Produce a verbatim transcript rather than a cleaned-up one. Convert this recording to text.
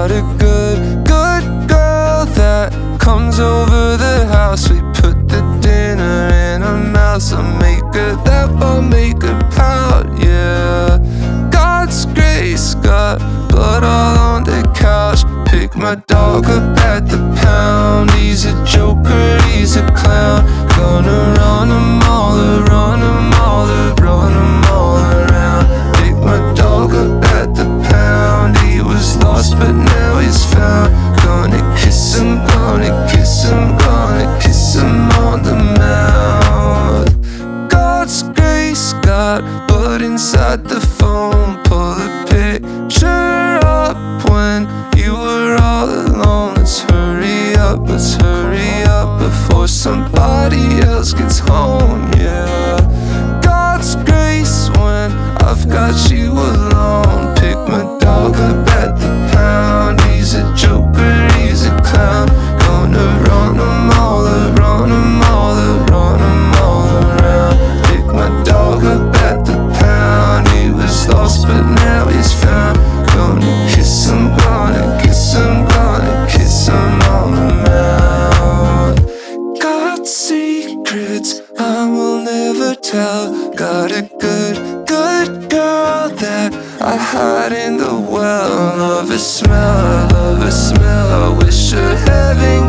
Got a good, good girl that comes over the house. We put the dinner in her mouth. I make her laugh, I'll make her pout, yeah. God's grace got blood all on the couch. Pick my dog up at the pound. He's a joker, he's a clown. Gonna run him all, run him all, run him all around. Pick my dog up at the pound. He was lost but now he's found. Gonna kiss him, gonna kiss him, gonna kiss him on the mouth. God's grace got blood inside the phone. Pull a picture up when you were all alone. Let's hurry up, let's hurry up before somebody else gets home, yeah. God's grace when I've got you alone. Pick my dog up at the pound. He's a joker, he's a clown. Gonna run him all, run him all, run him all around. Pick my dog up at the pound. He was lost but now he's found. Gonna kiss him, gonna kiss him, gonna kiss him on the mouth. Got secrets I will never tell. Got a good, good girl that I hide in the well. Love her smell, love her smell. I wish her heaven